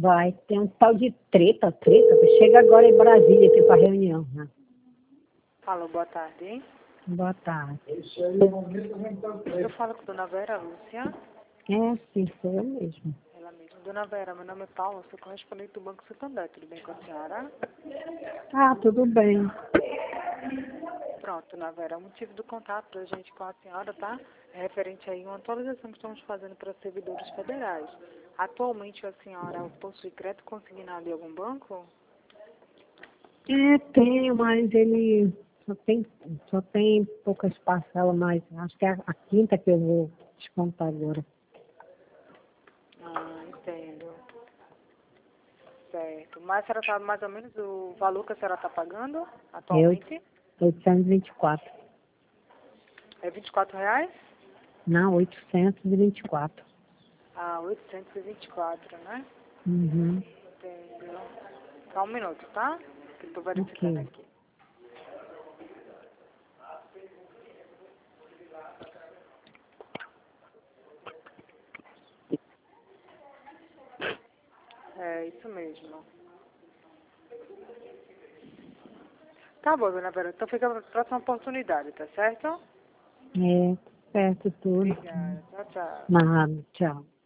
Vai, tem um tal de treta. Chega agora em Brasília aqui para reunião, né? Alô, boa tarde, hein? Boa tarde. Eu falo com a dona Vera Lúcia. É, sim, sou eu mesmo. Ela mesma. Dona Vera, meu nome é Paula, sou correspondente do Banco Santander. Tudo bem com a senhora? Ah, tudo bem. Pronto, dona Vera, o motivo do contato da gente com a senhora, tá? É referente aí a uma atualização que estamos fazendo para servidores federais. Atualmente a senhora possui crédito consignado em algum banco? É, tenho, mas ele só tem poucas parcelas, mas acho que é a quinta que eu vou descontar agora. Ah, entendo. Certo. Mas a senhora sabe mais ou menos o valor que a senhora está pagando É atualmente? 824. É R$ 24? Não, 824. Ah, 824, né? Uhum. Entendo. Só um minuto, tá? Que eu tô verificando Ok. aqui. É isso mesmo. Tá bom, dona Vera. Então fica para a próxima oportunidade, tá certo? É, certo tudo. Obrigada. Tchau, tchau. Nada, tchau.